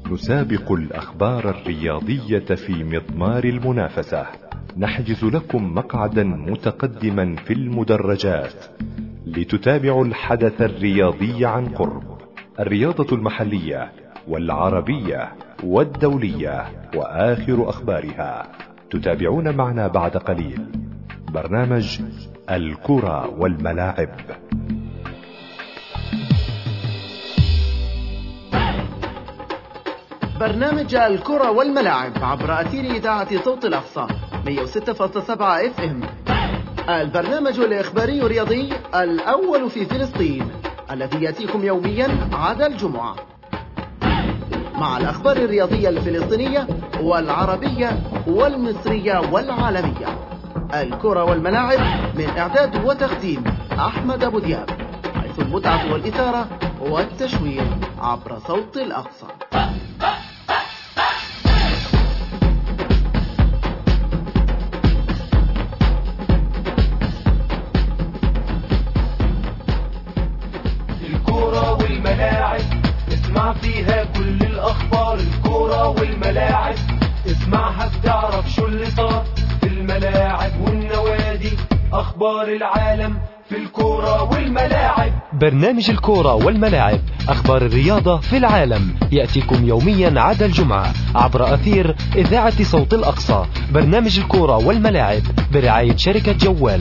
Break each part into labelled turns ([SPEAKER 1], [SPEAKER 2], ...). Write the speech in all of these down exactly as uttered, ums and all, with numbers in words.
[SPEAKER 1] نسابق الأخبار الرياضية في مضمار المنافسة. نحجز لكم مقعدا متقدما في المدرجات لتتابعوا الحدث الرياضي عن قرب، الرياضة المحلية والعربية والدولية وآخر أخبارها. تتابعون معنا بعد قليل برنامج الكرة والملاعب.
[SPEAKER 2] برنامج الكرة والملاعب عبر أثير إذاعة صوت الأقصى مئة وستة فاصلة سبعة اف ام. البرنامج الإخباري الرياضي الأول في فلسطين الذي يأتيكم يوميا عدا الجمعة، مع الأخبار الرياضية الفلسطينية والعربية والمصرية والعالمية. الكرة والملاعب من إعداد وتقديم أحمد أبو دياب، حيث المتعة والإثارة والتشويق عبر صوت الأقصى.
[SPEAKER 3] الكرة والملاعب اسمع فيها كل الأخبار. الكرة والملاعب اسمعها بتعرف شو اللي صار في الملاعب والنوادي، أخبار العالم في الكرة والملاعب.
[SPEAKER 4] برنامج الكرة والملاعب، أخبار الرياضة في العالم، يأتيكم يوميا عدا الجمعة عبر أثير إذاعة صوت الأقصى. برنامج الكرة والملاعب برعاية شركة جوال.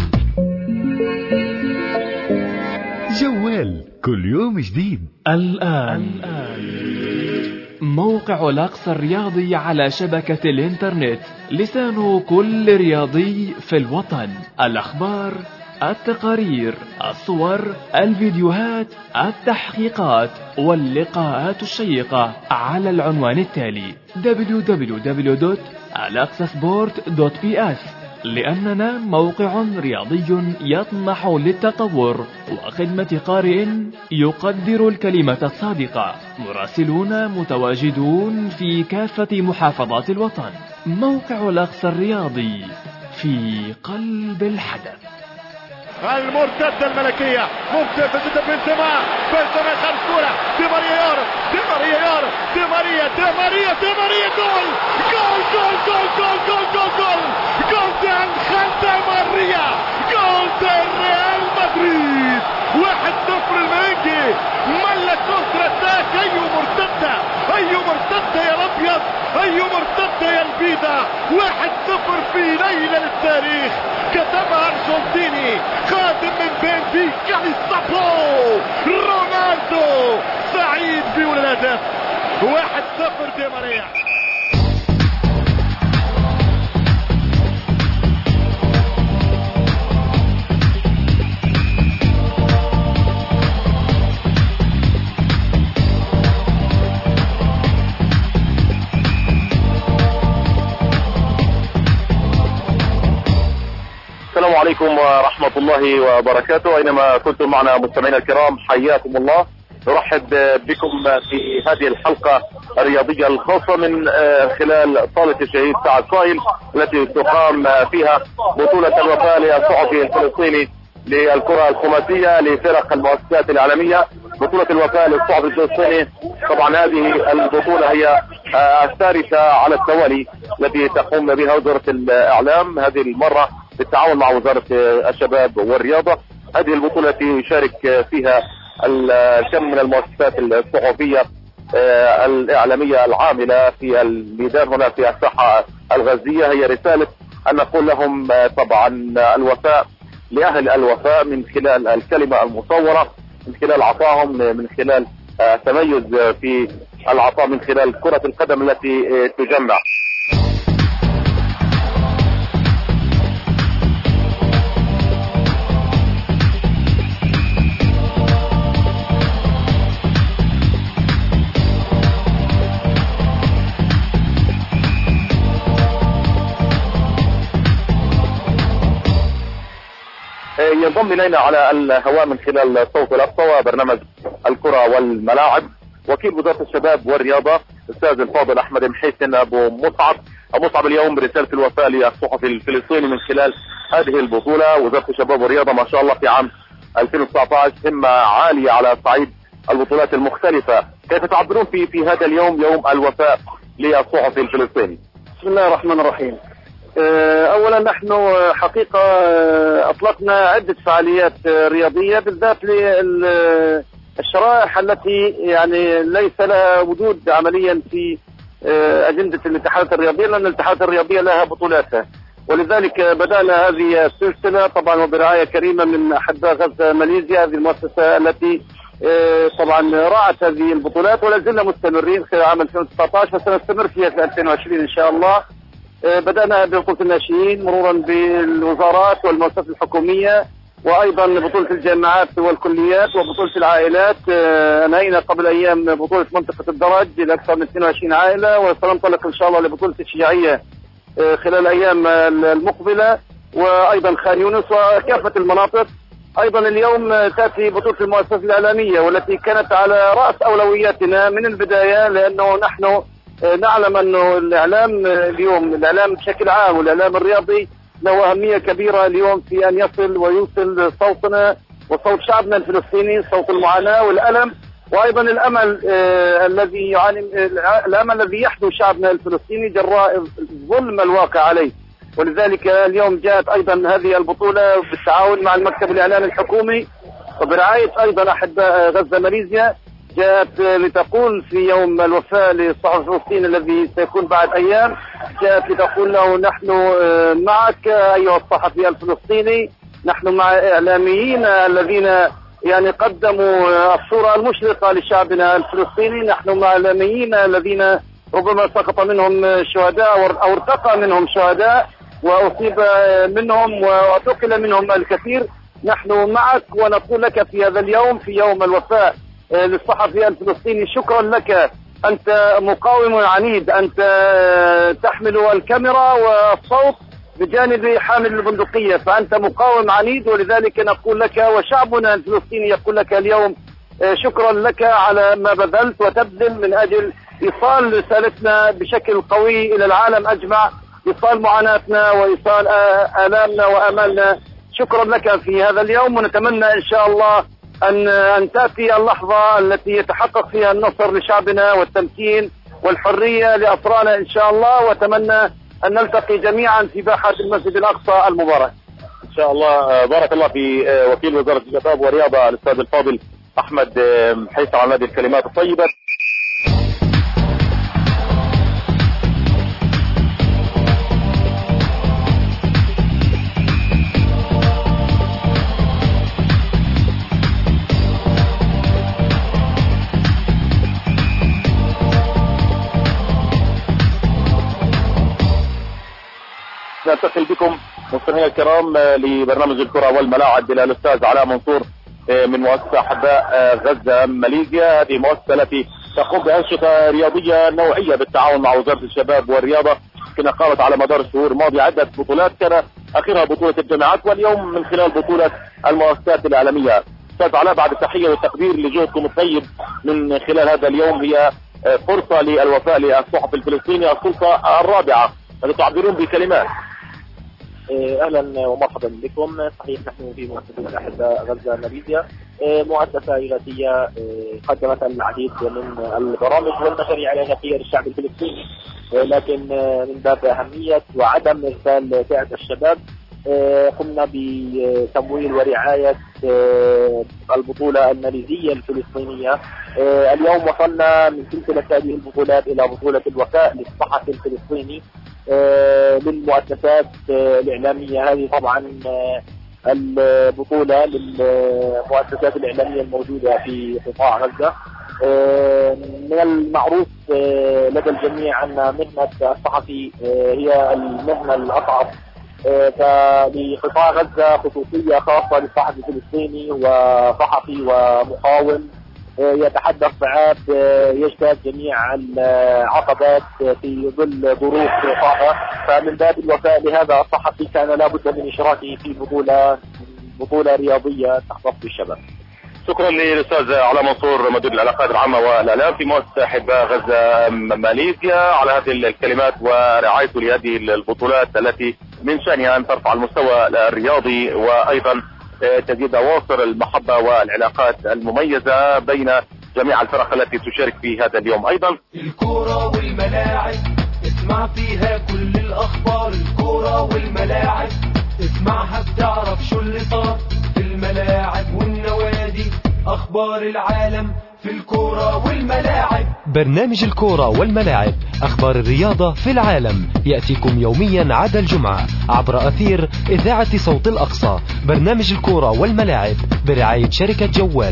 [SPEAKER 5] جوال كل يوم جديد.
[SPEAKER 6] الآن, الآن. موقع الأقصى الرياضي على شبكة الإنترنت، لسان كل رياضي في الوطن. الأخبار، التقارير، الصور، الفيديوهات، التحقيقات واللقاءات الشيقة على العنوان التالي دبليو دبليو دبليو دوت الاقصى سبورت دوت بي اس. لأننا موقع رياضي يطمح للتطور وخدمة قارئ يقدر الكلمة الصادقة. مراسلون متواجدون في كافة محافظات الوطن. موقع الأقصى الرياضي في قلب الحدث.
[SPEAKER 7] المرتدة الملكية ممتازة جدا. بنزيما بنزيما خمس كورة. دي ماريا يار دي ماريا يار دي ماريا دي ماريا دي ماريا جول جول جول جول جول جول جول جول جول دي أنخيل دي ماريا، جول دي ريال مدريد. واحد صفر المرنجي ملك كونتر اتاك. أيو مرتدة أيو مرتدة يا الأبيض، أيو مرتدة يا البيضة. واحد صفر في ليلة للتاريخ كتبها أرجنتيني قادم من بنفيكا للسابو رونالدو. سعيد بيقول الهدف. واحد صفر دي ماريا.
[SPEAKER 8] السلام عليكم ورحمة الله وبركاته. أينما كنتم معنا مستمعينا الكرام حياكم الله. نرحب بكم في هذه الحلقة الرياضية الخاصة من خلال صالة الشهيد سعد صايل التي تقام فيها بطولة الوفاء للصحفي الفلسطيني للكرة الخماسية لفرق المؤسسات العالمية. بطولة الوفاء للصحفي الفلسطيني، طبعا هذه البطولة هي الثالثة على التوالي التي تقوم بها وزارة الإعلام، هذه المرة بالتعاون مع وزارة الشباب والرياضة. هذه البطولة يشارك فيها الكم من المؤسسات الصحفية الإعلامية العاملة في الميدان هنا في الساحة الغزية. هي رسالة أن نقول لهم طبعا الوفاء لأهل الوفاء من خلال الكلمة المصورة، من خلال عطائهم، من خلال تميز في العطاء، من خلال كرة القدم التي تجمع. ينضم إلينا على الهواء من خلال صوت الأقصى وبرنامج الكرة والملاعب وكيل وزارة الشباب والرياضة الأستاذ الفاضل أحمد محيسن أبو مصعب. أبو مصعب، اليوم برسالة الوفاء للصحفي الفلسطيني من خلال هذه البطولة. وزارة الشباب والرياضة ما شاء الله في عام ألفين وتسعة عشر همة عالية على صعيد البطولات المختلفة كيف تعبرون في في هذا اليوم، يوم الوفاء للصحفي الفلسطيني؟
[SPEAKER 9] بسم الله الرحمن الرحيم. أولا نحن حقيقة أطلقنا عدة فعاليات رياضية بالذات للشرائح التي يعني ليس لها وجود عمليا في أجندة الاتحادات الرياضية، لأن الاتحادات الرياضية لها بطولاتها، ولذلك بدأنا هذه السلسلة طبعا وبرعاية كريمة من أحباء غزة ماليزيا، هذه المؤسسة التي طبعا راعت هذه البطولات، ولا زلنا مستمرين خلال عام ألفين وتسعة عشر وسنستمر فيها في ألفين وعشرين إن شاء الله. بدأنا ببطولة الناشئين مرورا بالوزارات والمؤسسات الحكومية، وأيضا بطولة الجامعات والكليات وبطولة العائلات. أنهينا قبل أيام بطولة منطقة الدرج لأكثر من اثنين وعشرين عائلة، وسننطلق إن شاء الله لبطولة الشجاعية خلال الأيام المقبلة، وأيضا خان يونس وكافة المناطق. أيضا اليوم تأتي بطولة المؤسسات الإعلامية والتي كانت على رأس أولوياتنا من البداية، لأنه نحن نعلم أنه الإعلام اليوم، الإعلام بشكل عام والإعلام الرياضي له أهمية كبيرة اليوم في أن يصل ويوصل صوتنا وصوت شعبنا الفلسطيني، صوت المعاناة والألم، وأيضا الأمل آه الذي يعني الأمل الذي يحدو شعبنا الفلسطيني جراء الظلم الواقع عليه. ولذلك اليوم جاءت أيضا هذه البطولة بالتعاون مع المكتب الإعلامي الحكومي وبرعاية أيضا أحباء غزة ماليزيا، جاءت لتقول في يوم الوفاء للصحفي الفلسطيني الذي سيكون بعد أيام، جاءت لتقول له نحن معك أيها الصحفي الفلسطيني، نحن مع إعلاميين الذين يعني قدموا الصورة المشرقة لشعبنا الفلسطيني، نحن مع إعلاميين الذين ربما سقط منهم شهداء أو ارتقى منهم شهداء وأصيب منهم واعتقل منهم الكثير. نحن معك ونقول لك في هذا اليوم، في يوم الوفاء للصحفي الفلسطيني، شكرا لك، أنت مقاوم عنيد، أنت تحمل الكاميرا والصوت بجانب حامل البندقية، فأنت مقاوم عنيد، ولذلك نقول لك وشعبنا الفلسطيني يقول لك اليوم شكرا لك على ما بذلت وتبذل من أجل إيصال رسالتنا بشكل قوي إلى العالم أجمع، إيصال معاناتنا وإيصال آلامنا وأمالنا. شكرا لك في هذا اليوم، ونتمنى إن شاء الله أن أن تأتي اللحظة التي يتحقق فيها النصر لشعبنا والتمكين والحرية لأسرانا إن شاء الله، وأتمنى أن نلتقي جميعا في باحة المسجد الأقصى المبارك
[SPEAKER 8] إن شاء الله. بارك الله في وكيل وزارة الشباب والرياضة الأستاذ الفاضل أحمد حيث على هذه الكلمات الطيبة. ننتقل بكم مستمعينا الكرام لبرنامج الكرة والملاعب الى الاستاذ علاء منصور من مؤسسة أحباء غزة ماليزيا. هذه المؤسسة التي تقوم بأنشطة رياضية نوعية بالتعاون مع وزارة الشباب والرياضة، كما قامت على مدار الشهور الماضية عدة بطولات، كان آخرها بطولة الجامعات، واليوم من خلال بطولة المؤسسات الإعلامية. أستاذ علاء، بعد التحية والتقدير لجهدكم الطيب من خلال هذا اليوم، هي فرصة للوفاء للصحفي الفلسطيني السلطة الرابعة، هل تعبرون بكلمات؟
[SPEAKER 10] اهلا ومرحبا بكم. صحيح نحن في مؤسسة احباء غزة ماليزيا، مؤسسة إغاثية قدمت العديد من البرامج والمشاريع الإغاثية للشعب الفلسطيني، لكن من باب أهمية وعدم إغفال فئة الشباب قمنا بتمويل ورعاية البطولة الماليزية الفلسطينية. اليوم وصلنا من سلسلة هذه البطولات إلى بطولة الوفاء للصحفي الفلسطيني للمؤسسات الإعلامية. هذه طبعا البطولة للمؤسسات الإعلامية الموجودة في قطاع غزة. من المعروف لدى الجميع أن مهنة الصحفي هي المهنة الأصعب، فلقطاع غزة خصوصية خاصة للصحفي الفلسطيني وصحفي ومقاوم يتحدى الصعاب، يجتاز جميع العقبات في ظل ظروف صعبة، فمن باب الوفاء لهذا الصحفي كان لابد من إشراكه في بطولة بطولة رياضية تختص بالشباب.
[SPEAKER 8] شكرا للاستاذ علاء منصور مدير العلاقات العامه والاعلام في مؤسسه احباء غزه ماليزيا على هذه الكلمات ورعايته لهذه البطولات التي من شانها ان ترفع المستوى الرياضي وايضا تزيد اواصر المحبه والعلاقات المميزه بين جميع الفرق التي تشارك في هذا اليوم. أيضا
[SPEAKER 3] الكرة والملاعب اسمع فيها كل الأخبار، الكرة والملاعب اسمعها بتعرف شو اللي صار في الملاعب والنوادي، أخبار العالم في الكرة والملاعب.
[SPEAKER 4] برنامج الكرة والملاعب، أخبار الرياضة في العالم، يأتيكم يوميا عدا الجمعة عبر أثير إذاعة صوت الأقصى. برنامج الكرة والملاعب برعاية شركة جوال.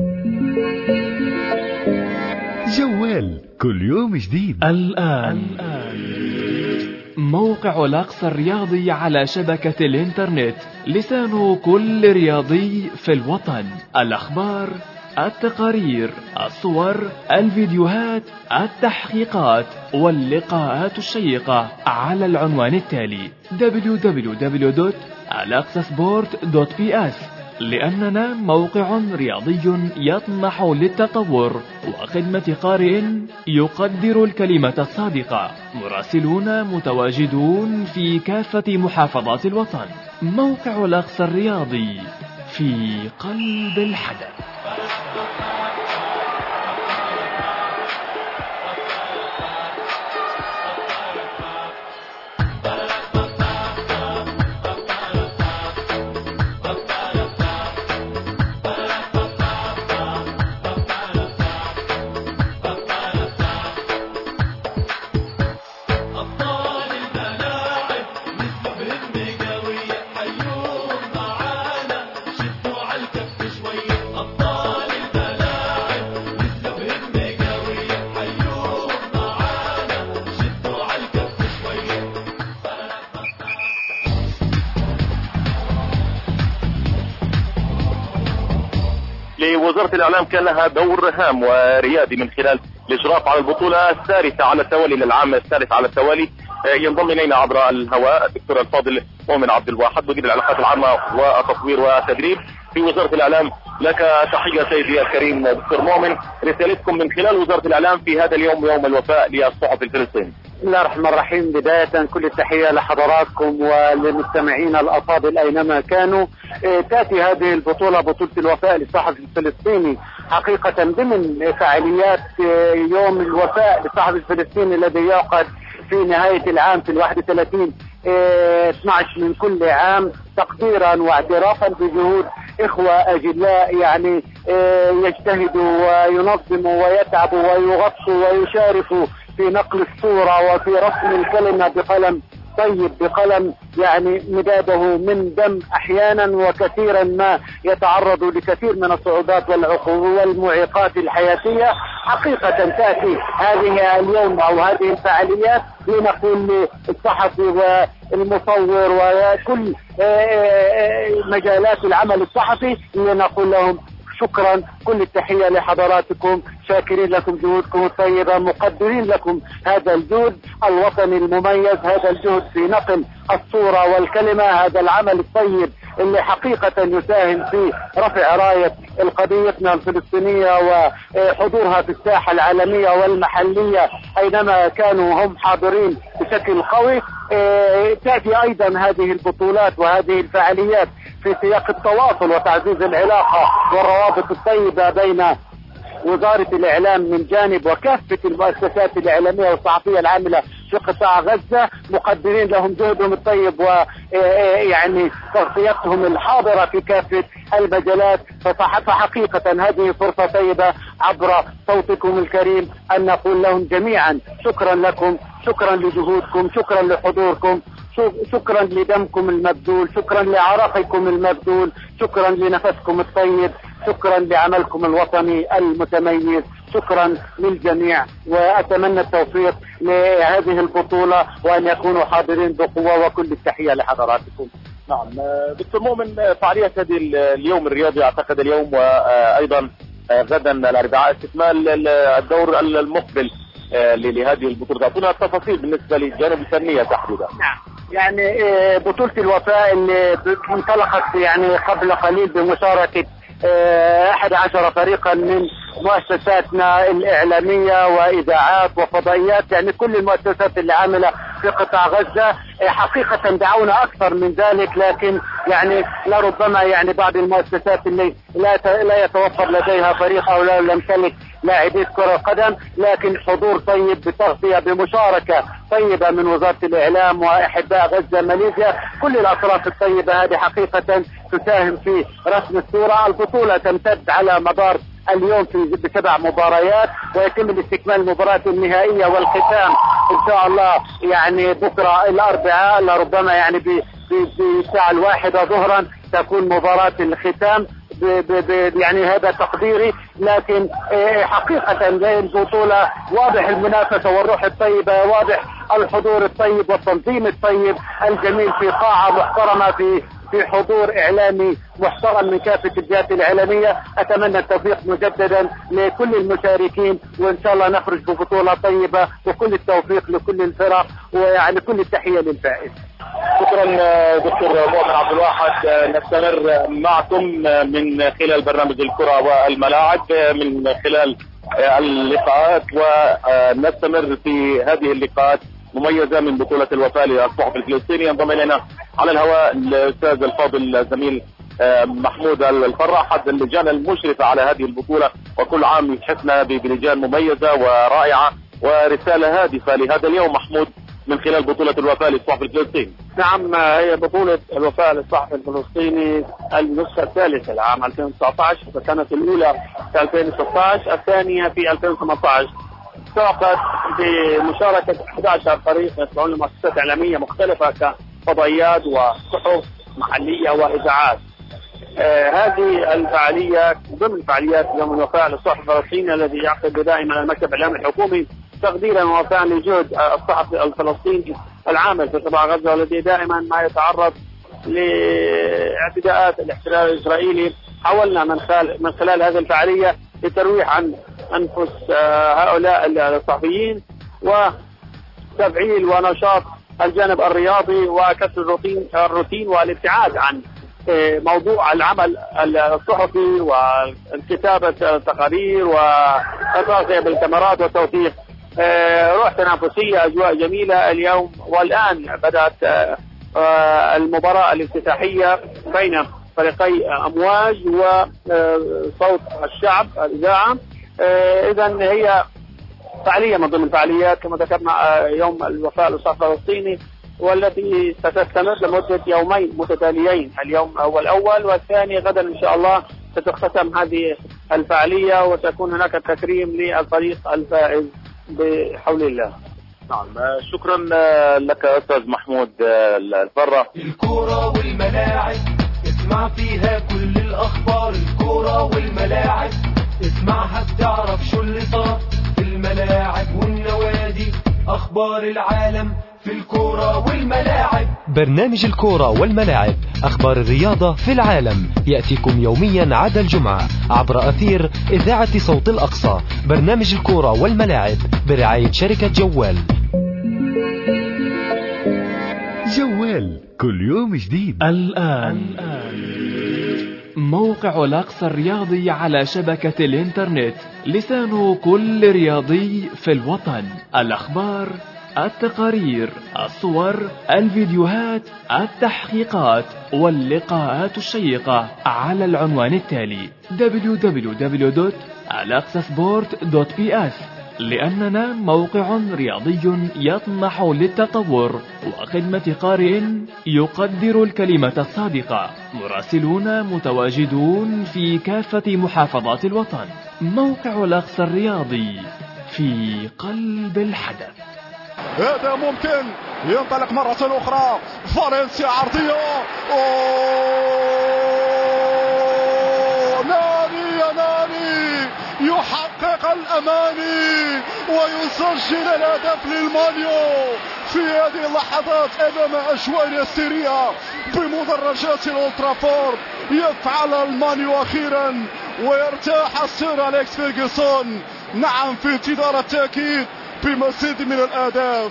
[SPEAKER 5] جوال كل يوم جديد.
[SPEAKER 6] الآن, الآن. موقع الأقصى الرياضي على شبكة الإنترنت، لسان كل رياضي في الوطن. الأخبار، التقارير، الصور، الفيديوهات، التحقيقات واللقاءات الشيقة على العنوان التالي دبليو دبليو دبليو دوت الاقصى سبورت دوت بي اس. لأننا موقع رياضي يطمح للتطور وخدمة قارئ يقدر الكلمة الصادقة. مراسلون متواجدون في كافة محافظات الوطن. موقع الأقصى الرياضي في قلب الحدث.
[SPEAKER 8] لوزارة الإعلام كان لها دور هام وريادي من خلال الإشراف على البطولة الثالثة على التوالي للعام الثالث على التوالي. ينضم إلينا عبر الهواء الدكتور الفاضل مؤمن عبد الواحد، مدير العلاقات العامة والتصوير والتدريب في وزارة الإعلام. لك تحية سيدي الكريم دكتور مؤمن، رسالتكم من خلال وزارة الإعلام في هذا اليوم، يوم الوفاء للصحفي الفلسطيني.
[SPEAKER 9] بسم الله الرحمن الرحيم. بداية كل التحية لحضراتكم وللمستمعين الأفاضل أينما كانوا. تأتي هذه البطولة بطولة الوفاء للصحفي الفلسطيني حقيقة ضمن فعاليات يوم الوفاء للصحفي الفلسطيني الذي يعقد في نهاية العام في الواحد وثلاثين اثني عشر من كل عام، تقديرا واعترافا بجهود إخوة أجلاء يعني يجتهدوا وينظموا ويتعبوا ويغطوا ويشاركوا في نقل الصورة وفي رسم الكلمة بقلم طيب، بقلم يعني مداده من دم أحيانا، وكثيرا ما يتعرض لكثير من الصعوبات والعقوبات والمعيقات الحياتية. حقيقة تأتي هذه اليوم أو هذه الفعاليات لنقول للصحفي والمصور وكل مجالات العمل الصحفي لنقول لهم شكرا، كل التحية لحضراتكم، شاكرين لكم جهودكم الطيبة، مقدرين لكم هذا الجهد الوطني المميز، هذا الجهد في نقل الصورة والكلمة، هذا العمل الطيب اللي حقيقة يساهم في رفع راية القضيتنا الفلسطينية وحضورها في الساحة العالمية والمحلية أينما كانوا هم حاضرين بشكل قوي. تأتي أيضا هذه البطولات وهذه الفعاليات في سياق التواصل وتعزيز العلاقة والروابط الطيبة بين وزارة الإعلام من جانب وكافة المؤسسات الإعلامية والصحفية العاملة في قطاع غزة، مقدرين لهم جهدهم الطيب ويعني تغطيتهم الحاضرة في كافة المجالات. فحقيقة هذه فرصة طيبة عبر صوتكم الكريم أن نقول لهم جميعا شكرا لكم، شكرا لجهودكم، شكرا لحضوركم، شكرا لدمكم المبذول، شكرا لعرقكم المبذول، شكرا لنفسكم الطيب، شكرا لعملكم الوطني المتميز، شكرا للجميع، وأتمنى التوفيق لهذه البطولة وأن يكونوا حاضرين بقوة، وكل التحية لحضراتكم.
[SPEAKER 8] نعم دكتور مؤمن، فعالية هذه اليوم الرياضي أعتقد اليوم وأيضا غدا الأربعاء استكمال الدور المقبل لهذه البطولة، أعطونا التفاصيل بالنسبة للجانب الفنية تحديدا.
[SPEAKER 9] نعم يعني بطولة الوفاء اللي انطلقت يعني قبل قليل بمشاركة أحد عشر فريقا من مؤسساتنا الإعلامية وإذاعات وفضائيات، يعني كل المؤسسات اللي عاملة في قطاع غزة حقيقة دعونا أكثر من ذلك، لكن يعني لربما يعني بعض المؤسسات اللي لا لا يتوفر لديها فريق أو لا يمتلك لاعبي كرة قدم، لكن حضور طيب بتغطية بمشاركة طيبة من وزارة الإعلام وأحباء غزة ماليزيا، كل الأطراف الطيبة هذه حقيقة تساهم في رسم الصورة. البطولة تمتد على مدار اليوم في بسبع مباريات، ويتم الاستكمال المباراة النهائية والختام إن شاء الله يعني بكرة الأربعاء، لربما يعني بالساعة الواحدة ظهرا تكون مباراة الختام ب ب يعني هذا تقديري، لكن حقيقة زي البطولة واضح المنافسة والروح الطيبة، واضح الحضور الطيب والتنظيم الطيب الجميل في قاعة محترمة، في في حضور إعلامي محترم من كافة الجهات الإعلامية. أتمنى التوفيق مجددا لكل المشاركين، وإن شاء الله نخرج ببطولة طيبة، وكل التوفيق لكل الفرق، ويعني كل التحية للفائز.
[SPEAKER 8] شكرا دكتور مؤمن عبد الواحد. نستمر معكم من خلال برنامج الكرة والملاعب من خلال اللقاءات، ونستمر في هذه اللقاءات مميزة من بطولة الوفاء للصحفي الفلسطيني. ينضم إلينا على الهواء الأستاذ الفاضل الزميل محمود الفرة، أحد اللجان المشرفة على هذه البطولة، وكل عام يتحفنا بلجان مميزة ورائعة ورسالة هادفة لهذا اليوم. محمود، من خلال بطولة الوفاء للصحفي الفلسطيني.
[SPEAKER 9] نعم، هي بطولة الوفاء للصحفي الفلسطيني النسخة الثالثة لعام ألفين وتسعة عشر، فكانت الأولى في ألفين وستة عشر، الثانية في ألفين وثمانية عشر. تعقد بمشاركة أحد عشر فريق يتبعون لمؤسسات إعلامية مختلفة كفضائيات وصحف محلية وإذاعات. آه هذه الفعالية ضمن فعاليات يوم الوفاء للصحفي الفلسطيني الذي يعقد دائما المكتب الإعلامي الحكومي تقديرا ووفاء لجهد الصحفي الفلسطيني العامل في قطاع غزة، والذي دائما ما يتعرض لاعتداءات الاحتلال الإسرائيلي. حاولنا من خلال من خلال هذه الفعالية لترويح عن أنفس هؤلاء الصحفيين وتفعيل ونشاط الجانب الرياضي وكسر الروتين الروتين والابتعاد عن موضوع العمل الصحفي والكتابة التقارير والتغطية بالكاميرات والتوثيق. روح تنافسية، أجواء جميلة اليوم. والآن بدأت المباراة الافتتاحية بين فريقي أمواج وصوت الشعب الإذاعة. إذن هي فعالية من ضمن الفعاليات كما ذكرنا يوم الوفاء للصحفي الفلسطيني، والتي ستستمر لمدة يومين متتاليين، اليوم هو الأول والثاني غدا إن شاء الله ستختتم هذه الفعالية، وتكون هناك تكريم للفريق الفائز بحول الله.
[SPEAKER 8] نعم، شكرا لك أستاذ محمود الفرة.
[SPEAKER 3] الكرة والملاعب اسمع فيها كل الأخبار، الكرة والملاعب اسمعها بتعرف شو اللي صار في الملاعب والنوادي، أخبار العالم في الكرة والملاعب.
[SPEAKER 4] برنامج الكرة والملاعب، أخبار الرياضة في العالم، يأتيكم يوميا عدا الجمعة عبر أثير إذاعة صوت الأقصى. برنامج الكرة والملاعب برعاية شركة جوال.
[SPEAKER 5] جوال كل يوم جديد.
[SPEAKER 6] الآن موقع الأقصى الرياضي على شبكة الإنترنت، لسان كل رياضي في الوطن. الأخبار، التقارير، الصور، الفيديوهات، التحقيقات واللقاءات الشيقة على العنوان التالي دبليو دبليو دبليو دوت الاقصى سبورت دوت بي اس. لأننا موقع رياضي يطمح للتطور وخدمة قارئ يقدر الكلمة الصادقة. مراسلون متواجدون في كافة محافظات الوطن. موقع الأقصى الرياضي في قلب الحدث.
[SPEAKER 7] هذا ممكن ينطلق مرة أخرى. فالنسيا عرضية، أوه ناني يا ناني يحقق الأماني ويسجل الهدف للمانيو في هذه اللحظات أمام أجواء هستيرية بمدرجات الأولترافورد. يفعل المانيو أخيرا ويرتاح السير أليكس فيرغسون، نعم، في انتظار التأكيد بمزيد من الأهداف.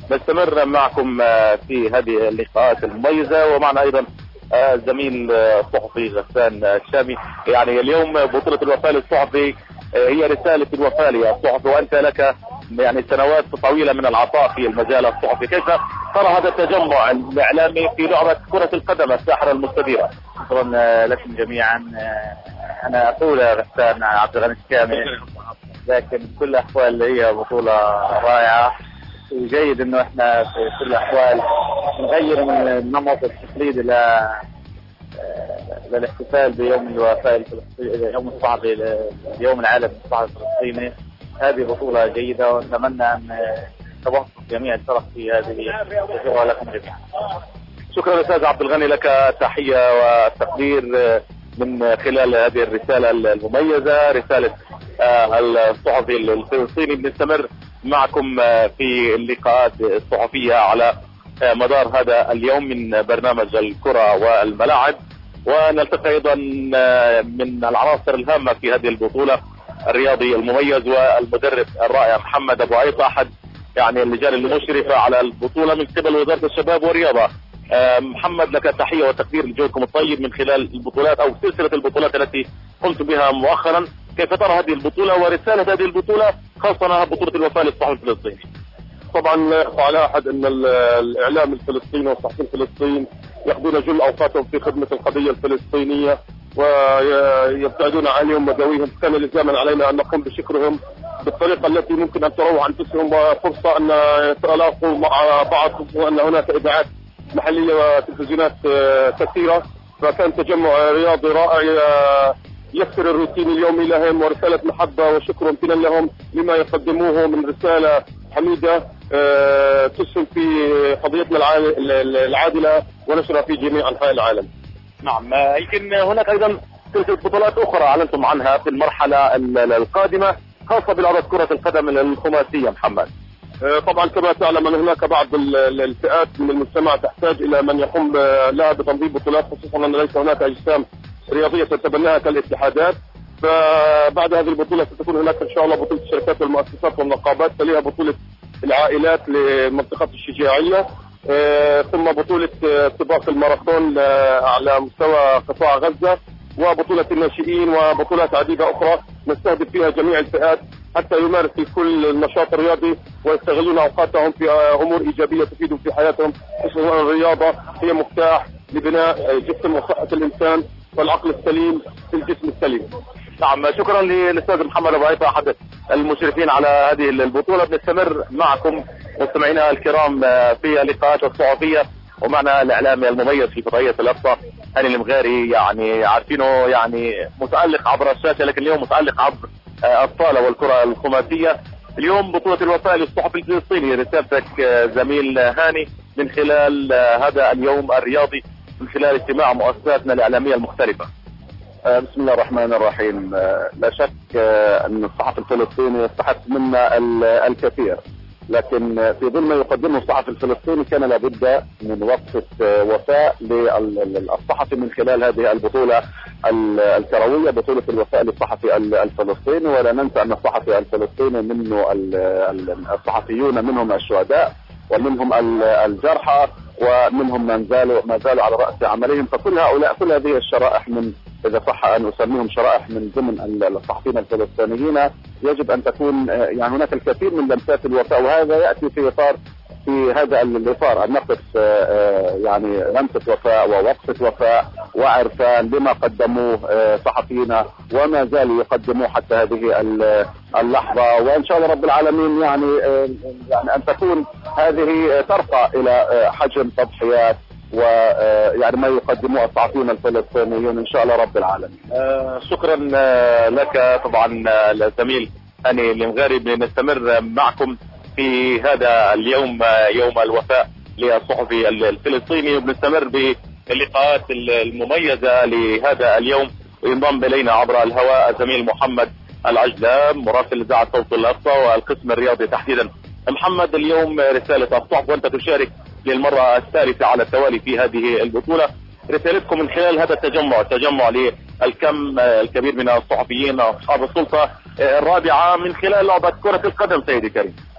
[SPEAKER 8] نستمر معكم في هذه اللقاءات المميزة، ومعنا أيضا الزميل الصحفي غسان الشامي. يعني اليوم بطولة الوفاء للصحفي هي رسالة الوفاء للصحفي، وأنت لك يعني سنوات طويلة من العطاء في المجال الصحفي. كيف ترى هذا التجمع الإعلامي في لعبة كرة القدم الساحرة المستديرة؟
[SPEAKER 10] شكرا لكم جميعا. أنا أقول غسان عبد الغني الشامي، لكن بكل الأحوال هي بطولة رائعة، وجيد إنه إحنا في كل الأحوال نغير من النمط التقليدي ل للاحتفال بيوم الوفاء الفلسطيني، يوم الصحفي، اليوم العالمي للصحفي الفلسطيني. هذه بطولة جيدة، ونتمنى أن تبقى جميع الفرق في هذه البطولة. لكم جميعا
[SPEAKER 8] شكرا أستاذ عبد الغني، لك تحية والتقدير من خلال هذه الرسالة المميزة، رسالة الصحفي الفلسطيني. بنستمر معكم في اللقاءات الصحفية على مدار هذا اليوم من برنامج الكرة والملاعب، ونلتقي أيضا من العناصر الهامة في هذه البطولة الرياضي المميز والمدرب الرائع محمد أبو عيطة، أحد يعني اللجان المشرفة على البطولة من قبل وزارة الشباب والرياضة. محمد، لك تحية وتقدير لجهدكم الطيب من خلال البطولات أو سلسلة البطولات التي قمت بها مؤخرا. كيف ترى هذه البطولة ورسالة هذه البطولة خاصة انها بطولة الوفاء للصحفي الفلسطيني؟
[SPEAKER 11] طبعا لا يخفى على احد ان الاعلام الفلسطيني والصحفيين الفلسطين يقضون جل اوقاتهم في خدمة القضية الفلسطينية ويبتعدون عنهم ودويهم. كان لزاما علينا ان نقوم بشكرهم بالطريقة التي ممكن ان تروع انفسهم، وفرصة ان يتلاقوا مع بعض، وان هناك اذاعات محلية وتلفزيونات كثيرة. فكان تجمع رياضي رائع يكسر الروتين اليومي لهم، ورسالة محبة وشكر وامتنان لهم لما يقدموه من رسالة حميدة تسهم في قضيتنا العادلة ونشرها في جميع أنحاء العالم.
[SPEAKER 8] نعم، يمكن هناك أيضا سلسلة بطولات أخرى أعلنتم عنها في المرحلة القادمة خاصة بلعبة كرة القدم الخماسية. محمد،
[SPEAKER 11] طبعا كما تعلم أن هناك بعض الفئات من المجتمع تحتاج إلى من يقوم لها بتنظيم بطولات، خصوصا أن ليس هناك أجسام رياضية تتبناها كالاتحادات. فبعد هذه البطولة ستكون هناك إن شاء الله بطولة الشركات والمؤسسات والنقابات، تليها بطولة العائلات لمنطقة الشجاعية، ثم بطولة سباق الماراثون على مستوى قطاع غزة، وبطولة الناشئين، وبطولات عديدة أخرى نستهدف فيها جميع الفئات حتى يمارس الكل النشاط الرياضي ويستغلون أوقاتهم في أمور إيجابية تفيدهم في حياتهم، خصوصا الرياضة هي مفتاح لبناء جسم وصحة الإنسان والعقل السليم في الجسم السليم.
[SPEAKER 8] نعم، شكرا للأستاذ محمد أبو عيطة أحد المشرفين على هذه البطولة. بنستمر معكم مستمعينا الكرام في اللقاءات الصحفية، ومعنا الإعلامي المميز في فضائية الأقصى هاني المغاري، يعني عارفينه يعني متألق عبر الشاشة، لكن اليوم متألق عبر الصالة والكرة الخماسية. اليوم بطولة الوفاء للصحفي الفلسطيني، رسالتك زميل هاني من خلال هذا اليوم الرياضي من خلال اجتماع مؤسساتنا الإعلامية المختلفة.
[SPEAKER 9] بسم الله الرحمن الرحيم. لا شك أن الصحفي الفلسطيني يستحق منا الكثير، لكن في ظل ما يقدمه الصحفي الفلسطيني كان لابد من وقفة وفاء للصحفي من خلال هذه البطولة الكروية، بطولة الوفاء للصحفي الفلسطيني. ولا ننسى أن الصحفي الفلسطيني منه الصحفيون منهم الشهداء ومنهم الجرحى ومنهم من زالوا ما زالوا على رأس عملهم. فكل هؤلاء كل هذه الشرائح، من إذا صح أن أسميهم شرائح من ضمن الصحفيين الفلسطينيين، يجب أن تكون يعني هناك الكثير من لمسات الوفاء، وهذا يأتي في إطار في هذا الإطار أن نقف يعني لمسة وفاء ووقفة وفاء وعرفان لما قدموه صحفينا وما زالوا يقدموه حتى هذه اللحظة. وإن شاء الله رب العالمين يعني يعني أن تكون هذه ترقى إلى حجم تضحيات ويعني ما يقدموه الصحفيون الفلسطينيون إن شاء الله رب العالمين.
[SPEAKER 8] آه شكرا لك طبعا الزميل هاني المغاري. بنستمر معكم في هذا اليوم يوم الوفاء للصحفي الفلسطيني، وبنستمر باللقاءات المميزة لهذا اليوم. وينضم إلينا عبر الهواء الزميل محمد العجلام مراسل إذاعة صوت الأقصى والقسم الرياضي تحديدا. محمد، اليوم رسالة الصحف وأنت تشارك للمرة الثالثة على التوالي في هذه البطولة، رسالتكم من خلال هذا التجمع التجمع للكم الكبير من الصحفيين أصحاب السلطة الرابعة من خلال لعبة كرة القدم. سيدي كريم،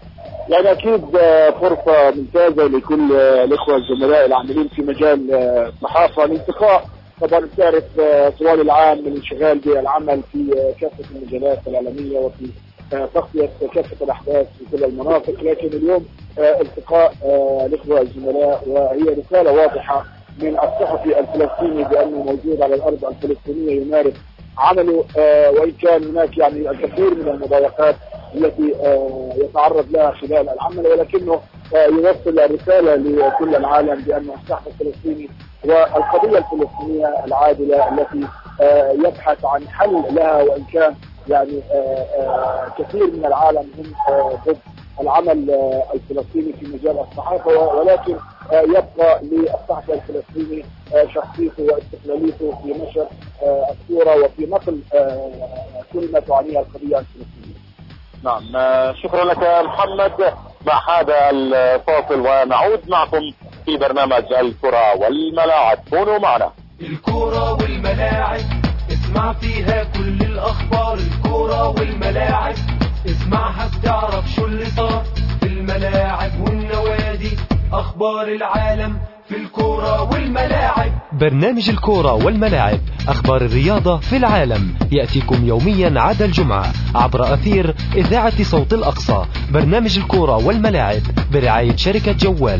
[SPEAKER 10] يعني اكيد فرصه ممتازه لكل الاخوه الزملاء العاملين في مجال الصحافه. الالتقاء طبعا تعرف طوال العام من الانشغال بالعمل في كافه المجالات الاعلاميه وفي تغطيه كافه الاحداث في كل المناطق، لكن اليوم التقاء الاخوه الزملاء وهي رساله واضحه من الصحفي الفلسطيني بانه موجود على الارض الفلسطينيه يمارس عمله، وان كان هناك يعني الكثير من المضايقات التي يتعرض لها خلال العمل، ولكنه يوصل الرساله لكل العالم بان الشعب الفلسطيني والقضيه الفلسطينيه العادله التي يبحث عن حل لها، وان كان يعني كثير من العالم هم ضد العمل الفلسطيني في مجال الصحافه، ولكن يبقى للصحفي الفلسطيني شخصيته واستقلاليته في نشر الصوره وفي نقل كل ما تعنيه القضيه الفلسطينيه.
[SPEAKER 8] نعم، شكرا لك محمد. مع هذا الفاصل ونعود معكم في برنامج الكرة والملاعب، كونوا معنا.
[SPEAKER 3] الكرة والملاعب اسمع فيها كل الأخبار، الكرة والملاعب اسمعها بتعرف شو اللي صار في الملاعب والنوادي، أخبار العالم في الكرة والملاعب.
[SPEAKER 4] برنامج الكرة والملاعب، أخبار الرياضة في العالم، يأتيكم يوميا عدا الجمعة عبر أثير إذاعة صوت الأقصى. برنامج الكرة والملاعب برعاية شركة جوال.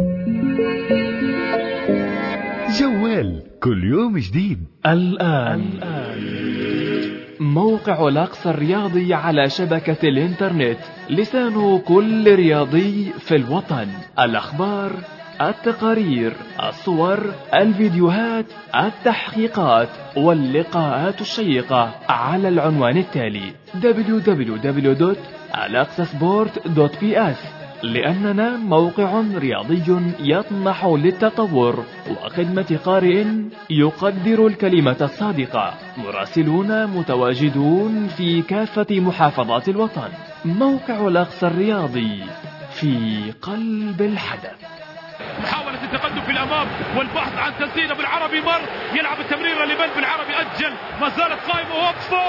[SPEAKER 5] جوال كل يوم جديد.
[SPEAKER 6] الآن, الآن. موقع الأقصى الرياضي على شبكة الإنترنت، لسان كل رياضي في الوطن، الأخبار، التقارير، الصور، الفيديوهات، التحقيقات واللقاءات الشيقة على العنوان التالي دبليو دبليو دبليو دوت الاقصى سبورت دوت بي اس. لأننا موقع رياضي يطمح للتطور وخدمة قارئ يقدر الكلمة الصادقة. مراسلون متواجدون في كافة محافظات الوطن. موقع الأقصى الرياضي في قلب الحدث.
[SPEAKER 12] محاولة التقدم في الأمام والبحث عن تسديدة بالعربي، مر يلعب التمريرة لمن بالعربي، أجل، ما زالت قائمة، هوبا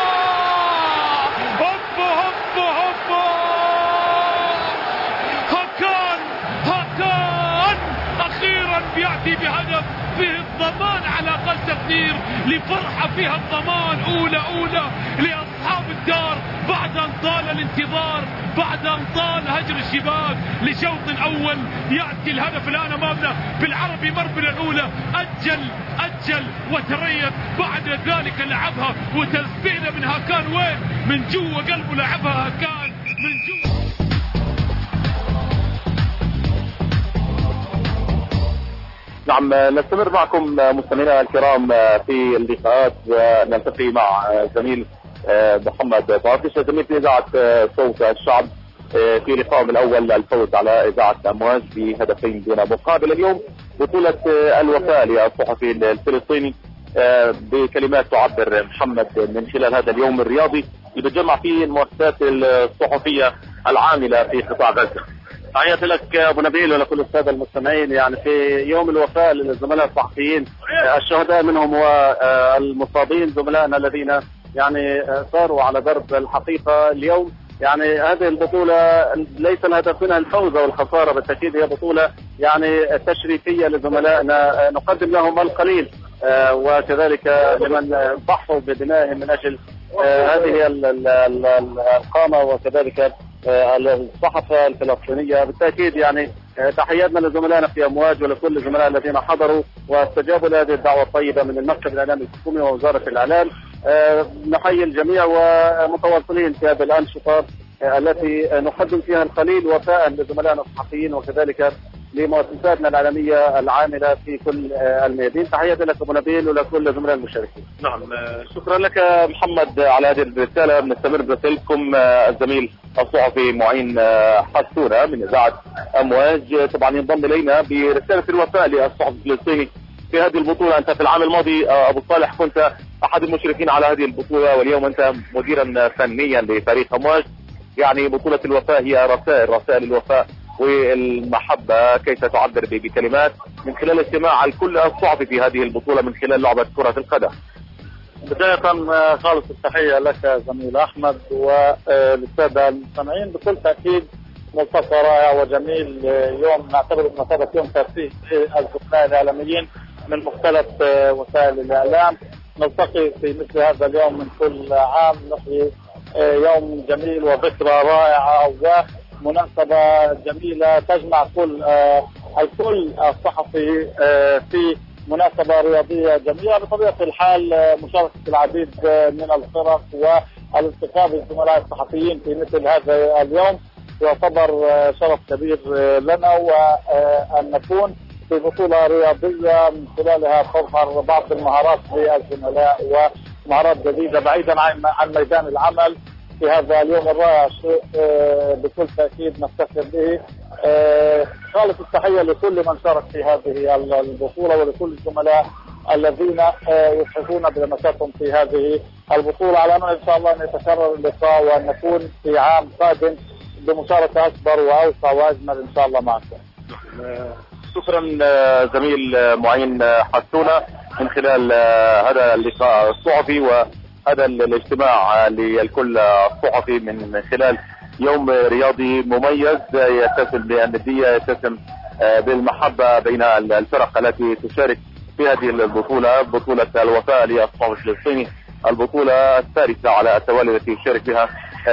[SPEAKER 12] هوبا هوبا هوبا هاكان هاكان أخيرا بيأتي بهدف فيه الضمان على أقل تقدير، لفرحة فيها الضمان أولى أولى لأصحاب الدار بعد أن طال الانتظار، بعد أن طال هجر الشباك لشوط أول. يأتي الهدف الآن أمامنا بالعربي، مرمى الأولى، أجل أجل وتريث، بعد ذلك لعبها وتسديدة من هاكان، وين من جوا قلبه لعبها هاكان من جوا.
[SPEAKER 8] نعم، نستمر معكم مستمعينا الكرام في اللقاءات، ونلتقي مع زميل محمد باطش زميل في إذاعة صوت الشعب في لقائهم الأول، الفوز على إذاعة أمواج بهدفين دون مقابل. اليوم بطولة الوفاء للصحفي الفلسطيني بكلمات تعبر محمد من خلال هذا اليوم الرياضي اللي بتجمع فيه المؤسسات الصحفية العاملة في قطاع غزة. تحياتي لك ابو نبيل ولكل الساده المستمعين. يعني في يوم الوفاء للزملاء الصحفيين الشهداء منهم والمصابين، زملائنا الذين يعني صاروا على درب الحقيقه اليوم. يعني هذه البطوله ليس الهدف منها الفوز او الخساره، بالتاكيد هي بطوله يعني تشريفيه لزملائنا، نقدم لهم القليل وكذلك لمن ضحوا بدمائهم من اجل هذه القامه وكذلك الصحافة الفلسطينية. بالتأكيد يعني تحياتنا لزملائنا في أمواج ولكل الزملاء الذين حضروا واستجابوا لهذه الدعوة الطيبة من المكتب الإعلامي الحكومي ووزارة الإعلام. نحيي الجميع ومتواصلين في هذه الأنشطة التي نقدم فيها القليل وفاء لزملائنا الصحفيين وكذلك لمؤسساتنا الإعلامية العاملة في كل الميادين. تحياتي لك أبو نبيل ولكل الزملاء المشاركين. نعم، شكرا لك محمد على هذه الرسالة. بنستمر برسالتكم الزميل الصحفي معين حسونة من إذاعة أمواج طبعا ينضم إلينا برسالة الوفاء للصحفي الفلسطيني في هذه البطولة. أنت في العام الماضي أبو صالح كنت أحد المشرفين على هذه البطولة، واليوم أنت مديرا فنيا لفريق أمواج. يعني بطولة الوفاء هي رسائل رسائل الوفاء والمحبة، كيف تعبر بكلمات من خلال استماع الكل الصحفي في هذه البطولة من خلال لعبة كرة القدم.
[SPEAKER 13] بداية خالص التحية لك زميل أحمد وللسادة المستمعين. بكل تأكيد
[SPEAKER 10] ملتقى رائع وجميل، يوم نعتبره بمثابة يوم ترفيه للزملاء الإعلاميين من مختلف وسائل الإعلام. نلتقي في مثل هذا اليوم من كل عام، نحيي يوم جميل وذكرى رائعة ومناسبة جميلة تجمع كل الكل الصحفي في مناسبة رياضية جميلة. بطبيعة الحال مشاركة العديد من الفرق والالتقاء بالزملاء الصحفيين في مثل هذا اليوم يعتبر شرف كبير لنا، وأن نكون في بطولة رياضية من خلالها تظهر بعض المهارات للزملاء ومهارات جديدة بعيدا عن ميدان العمل في هذا اليوم الرائع. شيء بكل تأكيد نفتخر به. خالص التحية لكل من شارك في هذه البطولة ولكل الزملاء الذين يسعفون بلمساتهم في هذه البطولة، على أمل إن شاء الله أن يتكرر اللقاء وأن نكون في عام قادم بمشاركة أكبر وأوسع وأجمل إن شاء الله معكم.
[SPEAKER 8] شكرا زميل معين حسونة من خلال هذا اللقاء الصحفي وهذا الاجتماع للكل الصحفي من خلال يوم رياضي مميز يتسم بالندية، يتسم بالمحبة بين الفرق التي تشارك في هذه البطولة، بطولة الوفاء للصحفي الفلسطيني، البطولة الثالثة على التوالي التي يشارك بها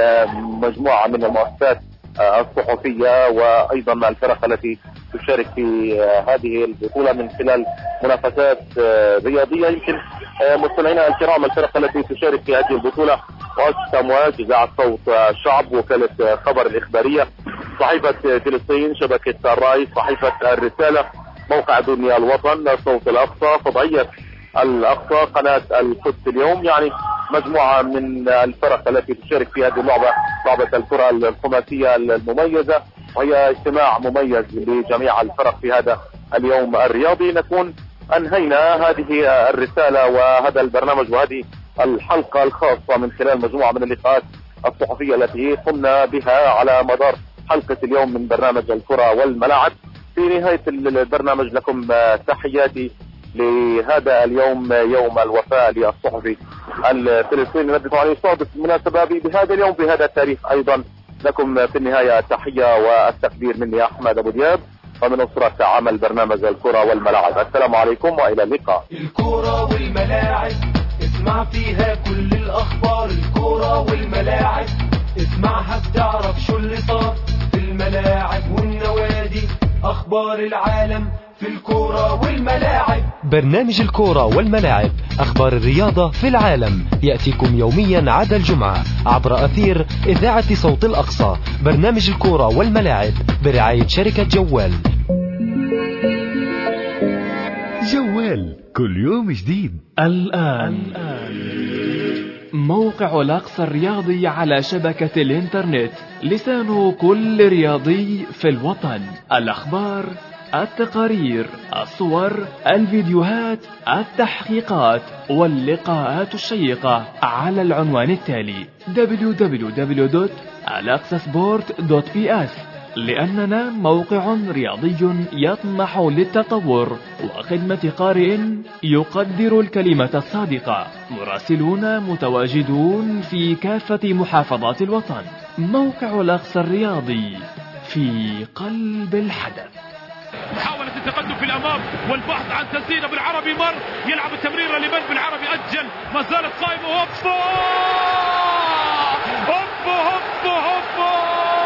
[SPEAKER 8] مجموعة من المؤسسات الصحفية وأيضا الفرق التي تشارك في هذه البطولة من خلال منافسات رياضية. يمكن مستمعينا الكرام الفرق التي تشارك في هذه البطولة مؤسسة أمواج، إذاعة صوت الشعب، وكالة خبر الإخبارية، صحيفة فلسطين، شبكة الرأي، صحيفة الرسالة، موقع دنيا الوطن، صوت الأقصى، فضائية الأقصى، قناة القدس اليوم. يعني مجموعة من الفرق التي تشارك في هذه اللعبة، لعبة الكرة الخماسية المميزة، وهي اجتماع مميز لجميع الفرق في هذا اليوم الرياضي. نكون أنهينا هذه الرسالة وهذا البرنامج وهذه الحلقة الخاصة من خلال مجموعة من اللقاءات الصحفية التي قمنا بها على مدار حلقة اليوم من برنامج الكرة والملاعب. في نهاية البرنامج لكم تحياتي لهذا اليوم، يوم الوفاء للصحفي الفلسطيني الذي طبعا يصادف المناسبة بهذا اليوم في هذا التاريخ. أيضا لكم في النهاية التحية والتقدير مني أحمد أبو دياب ومن أسرة عمل برنامج الكرة والملاعب. السلام عليكم وإلى اللقاء.
[SPEAKER 3] الكرة والملاعب اسمع فيها كل الأخبار، الكرة والملاعب اسمعها بتعرف شو اللي صار في الملاعب والنوادي، أخبار العالم في الكرة والملاعب.
[SPEAKER 4] برنامج الكرة والملاعب، أخبار الرياضة في العالم، يأتيكم يوميا عدا الجمعة عبر أثير إذاعة صوت الأقصى. برنامج الكرة والملاعب برعاية شركة جوال.
[SPEAKER 5] جوال كل يوم جديد.
[SPEAKER 6] الآن موقع الأقصى الرياضي على شبكة الإنترنت، لسان كل رياضي في الوطن. الأخبار، التقارير، الصور، الفيديوهات، التحقيقات واللقاءات الشيقة على العنوان التالي دبليو دبليو دبليو دوت الاقصى سبورت دوت بي اس. لأننا موقع رياضي يطمح للتطور وخدمة قارئ يقدر الكلمة الصادقة. مراسلون متواجدون في كافة محافظات الوطن. موقع الأقصى الرياضي في قلب الحدث.
[SPEAKER 12] محاولة التقدم في الأمام والبحث عن تسديدة بالعربي، مر يلعب التمريرة لمن بالعربي، أجل، ما زالت قائمة. هوبا هوبا هوبا هوبا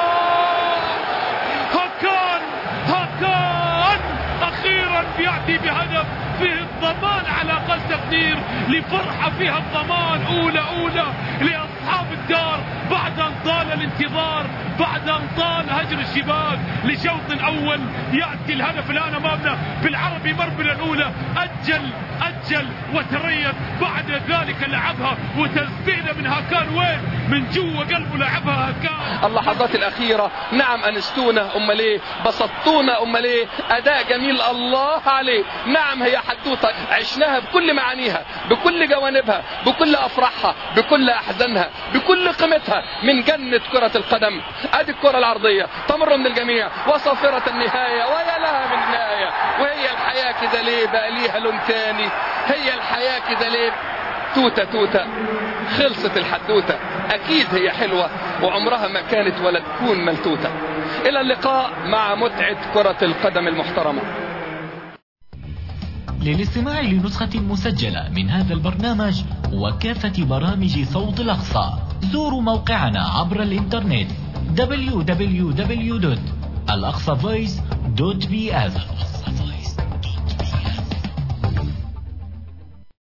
[SPEAKER 12] هكان هكان أخيرا بيأتي بهدف فيه الضمان على أقل تقدير، لفرحة فيها الضمان أولى أولى لأصحاب الدار بعد أن طال الانتظار، بعد أن طال هجر الشباك لشوط أول. يأتي الهدف الآن أمامنا بالعربي، مرمى الأولى، أجل أجل وتريث، بعد ذلك لعبها وتسديدة من هاكان، وين من جوا قلبه لعبها هاكان.
[SPEAKER 13] اللحظات الأخيرة نعم أنستونا، أم ليه بسطونا، أم ليه أداء جميل الله عليه. نعم هي حدوثة عشناها بكل معانيها، بكل جوانبها، بكل أفراحها، بكل أحزانها، بكل قيمتها، من جنة كرة القدم. ادي الكرة العرضية تمر من الجميع وصافرة النهاية، ويا لها من نهاية. وهي الحياة كده ليه بقى ليها لون تاني؟ هي الحياة كده ليه؟ توتة توتة، خلصت الحدوتة. اكيد هي حلوة وعمرها ما كانت ولا تكون ملتوتة. إلى اللقاء مع متعة كرة القدم المحترمة.
[SPEAKER 14] للاستماع لنسخة مسجلة من هذا البرنامج وكافة برامج صوت الأقصى زوروا موقعنا عبر الإنترنت دبليو دبليو دبليو دوت الأقصى فويس دوت بي إس.